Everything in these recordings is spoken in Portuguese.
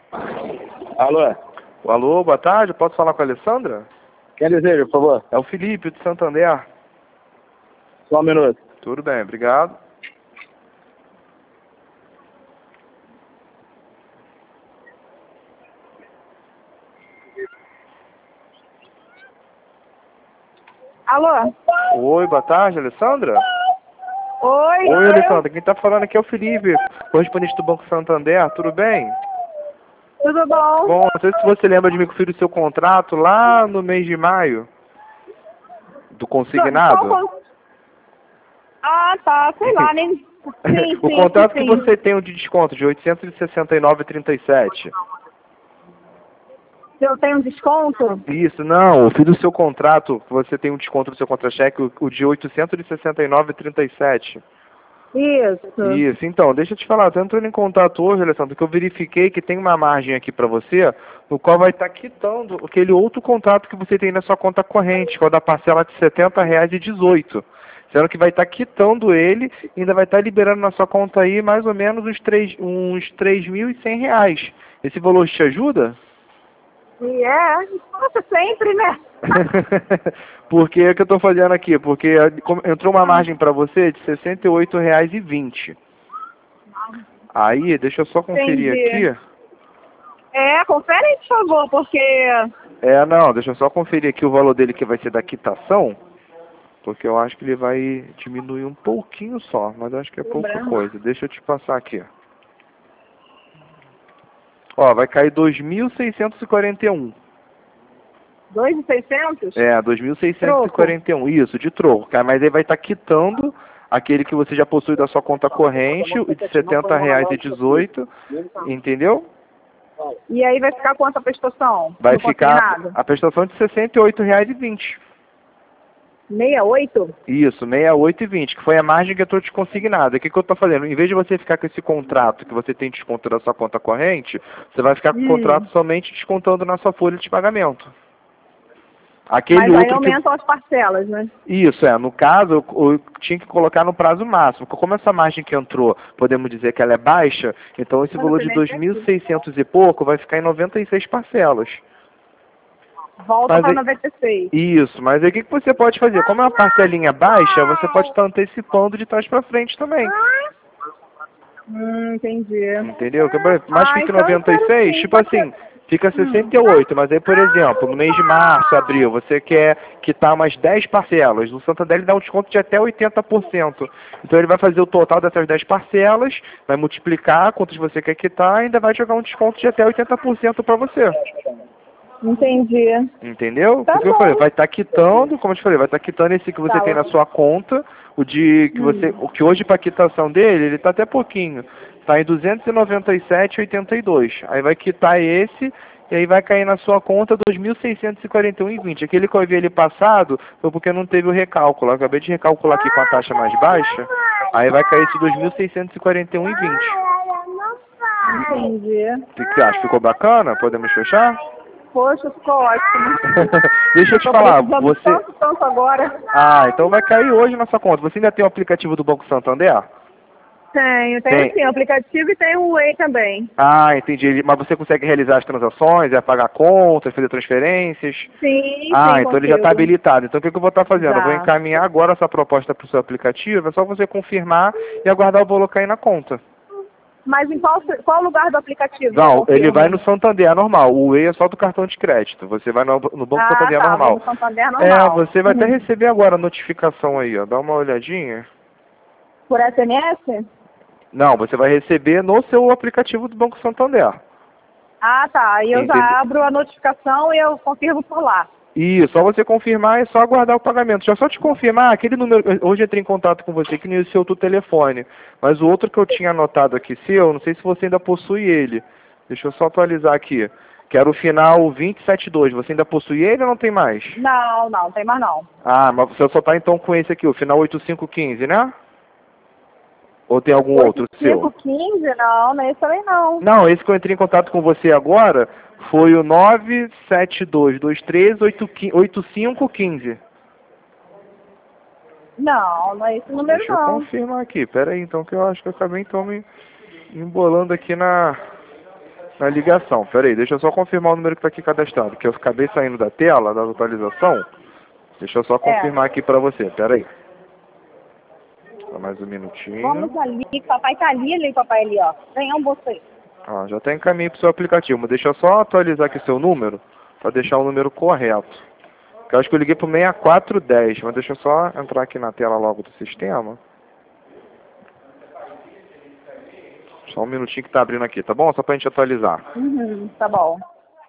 Alô? Alô, boa tarde, posso falar com a Alessandra? Quem deseja, por favor? É o Felipe, de Santander. Só um minuto. Tudo bem, obrigado. Alô? Oi, boa tarde, Alessandra? Oi, Oi, Alessandra, quem tá falando aqui é o Felipe, correspondente do Banco Santander, tudo bem? tudo bom? Bom, não sei se você lembra de me conferir o seu contrato lá no mês de maio, do consignado. Ah, tá, sei lá, nem... Sim, O sim, contrato que sim. você tem de desconto de R$ 869,37. Eu tenho um desconto? Isso, não, eu fiz o seu contrato, você tem um desconto do seu contra-cheque, o de R$ 869,37. Isso. Isso, então, deixa eu te falar, tô entrando em contato hoje, Alessandro, que eu verifiquei que tem uma margem aqui para você, no qual vai estar quitando aquele outro contrato que você tem na sua conta corrente, que é o da parcela de R$ 70,18. Sendo que vai estar quitando ele e ainda vai estar liberando na sua conta aí mais ou menos uns R$ 3.100. Esse valor te ajuda? E nossa, sempre, né? Porque é que eu estou fazendo aqui? Porque entrou uma margem para você de R$ 68,20. Aí, deixa eu só conferir Entendi. aqui. Confere aí, por favor, porque... Não, deixa eu só conferir aqui o valor dele que vai ser da quitação. Porque eu acho que ele vai diminuir um pouquinho só, mas eu acho que é pouca coisa. Deixa eu te passar aqui. Ó, vai cair 2.641. 2.600? 2.641, isso, de troco, cara. Mas aí vai estar quitando aquele que você já possui da sua conta corrente, o de R$ 70,18, entendeu? E aí vai ficar quanto a prestação? Vai No ficar consignado? a prestação de R$ 68,20. 68? Isso, 68,20, que foi a margem que eu estou te consignada. O que eu estou fazendo? Em vez de você ficar com esse contrato que você tem desconto da sua conta corrente, você vai ficar com o contrato somente descontando na sua folha de pagamento. Aquele Mas aí outro aumentam as parcelas, né? Isso, no caso, eu tinha que colocar no prazo máximo. Como essa margem que entrou, podemos dizer que ela é baixa, então esse valor de 2.600 e pouco vai ficar em 96 parcelas. Volta para 96. Isso, mas aí o que você pode fazer? Como é uma parcelinha baixa, você pode estar antecipando de trás para frente também. Entendi. Entendeu? Mais que então 96, tipo assim, fica 68, mas aí, por exemplo, no mês de março, abril, você quer quitar umas 10 parcelas. O Santander ele dá um desconto de até 80%. Então ele vai fazer o total dessas 10 parcelas, vai multiplicar quantas você quer quitar e ainda vai jogar um desconto de até 80% para você. Entendi. Entendeu? Tá Porque eu falei, vai estar quitando, como eu te falei, vai estar quitando esse que você tem na sua conta, o que hoje para quitação dele, ele está até pouquinho, está em 297,82. Aí vai quitar esse e aí vai cair na sua conta 2.641,20. Aquele que eu vi ele passado foi porque não teve o recálculo. Eu acabei de recalcular aqui com a taxa mais baixa, aí vai cair esse 2.641,20. Entendi. O que você acha? Ficou bacana? Podemos fechar? Poxa, ficou ótimo. Deixa eu te falar, você... Tanto agora. Então vai cair hoje na sua conta. Você ainda tem o aplicativo do Banco Santander? Tenho Tem. sim, o aplicativo e tem o Way também. Entendi. Mas você consegue realizar as transações, pagar contas, fazer transferências? Sim, Então ele já está habilitado. Então o que eu vou estar fazendo? Eu vou Já. encaminhar agora essa proposta para o seu aplicativo, é só você confirmar e aguardar o valor cair na conta. Mas em qual lugar do aplicativo? Não, ele vai no Santander normal. O Way é só do cartão de crédito. Você vai no Banco Santander normal. No Santander normal. Você vai até receber agora a notificação aí, ó. Dá uma olhadinha. Por SMS? Não, você vai receber no seu aplicativo do Banco Santander. Tá. E eu já abro a notificação e eu confirmo por lá. Isso, só você confirmar e só aguardar o pagamento. Já só te confirmar, aquele número, hoje eu entrei em contato com você que não iniciou o telefone, mas o outro que eu tinha anotado aqui seu, não sei se você ainda possui ele. Deixa eu só atualizar aqui. Que era o final 272. Você ainda possui ele ou não tem mais? Não tem mais não. Mas você só tá então com esse aqui, o final 8515, né? Ou tem algum outro seu? 8515? Não, esse também não. Não, esse que eu entrei em contato com você agora foi o 972238515. Não é esse número Deixa eu não. confirmar aqui. Pera aí, então, que eu acho que eu acabei então me embolando aqui na na ligação. Pera aí, deixa eu só confirmar o número que está aqui cadastrado, que eu acabei saindo da tela, da atualização. Deixa eu só confirmar aqui para você, pera aí. Só mais um minutinho. Vamos ali, papai tá ali, papai ali, ó. Vem, um bolso aí. Ah, já está em caminho para o seu aplicativo. Deixa eu só atualizar aqui seu número, para deixar o número correto. Porque eu acho que eu liguei pro 6410, mas deixa eu só entrar aqui na tela logo do sistema. Só um minutinho que tá abrindo aqui, tá bom? Só pra gente atualizar. Tá bom.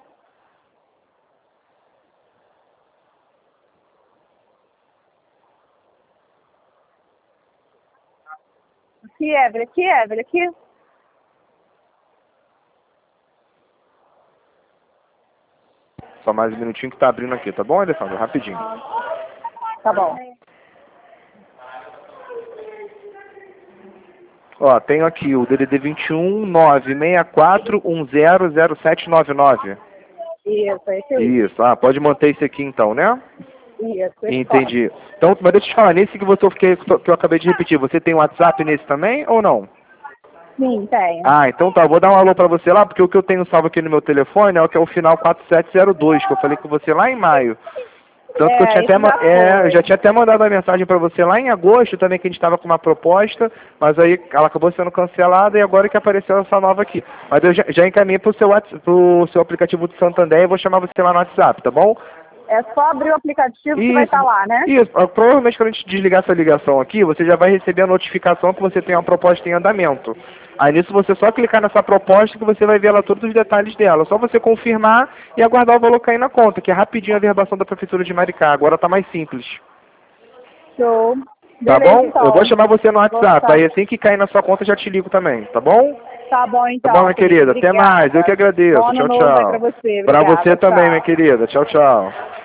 Aqui, Evelyn, aqui. Só mais um minutinho que tá abrindo aqui, tá bom, Alessandro? Rapidinho. Tá bom. Ó, tenho aqui o DDD 21 964 100799. Isso, esse aí. Isso, pode manter esse aqui então, né? Isso, Entendi. Então, mas deixa eu te falar, nesse que eu acabei de repetir, você tem WhatsApp nesse também ou não? Sim, tem. Então tá, vou dar um alô pra você lá, porque o que eu tenho salvo aqui no meu telefone é o que é o final 4702, que eu falei com você lá em maio. Tanto que eu tinha eu já tinha até mandado a mensagem pra você lá em agosto também, que a gente estava com uma proposta, mas aí ela acabou sendo cancelada e agora que apareceu essa nova aqui. Mas eu já encaminhei pro seu aplicativo do Santander e vou chamar você lá no WhatsApp, tá bom? É só abrir o aplicativo que vai estar lá, né? Isso. Provavelmente quando a gente desligar essa ligação aqui, você já vai receber a notificação que você tem uma proposta em andamento. Aí nisso você só clicar nessa proposta que você vai ver lá todos os detalhes dela. Só você confirmar e aguardar o valor cair na conta, que é rapidinho a verbação da Prefeitura de Maricá. Agora tá mais simples. Show. Tá Beleza, bom? então. Eu vou chamar você no WhatsApp. Aí assim que cair na sua conta eu já te ligo também, tá bom? Tá bom, então. Tá bom, minha querida. Até mais. Eu que agradeço. Bom ano Tchau, novo aí tchau. pra você. Pra Obrigada, você também, tchau. minha querida. Tchau, tchau.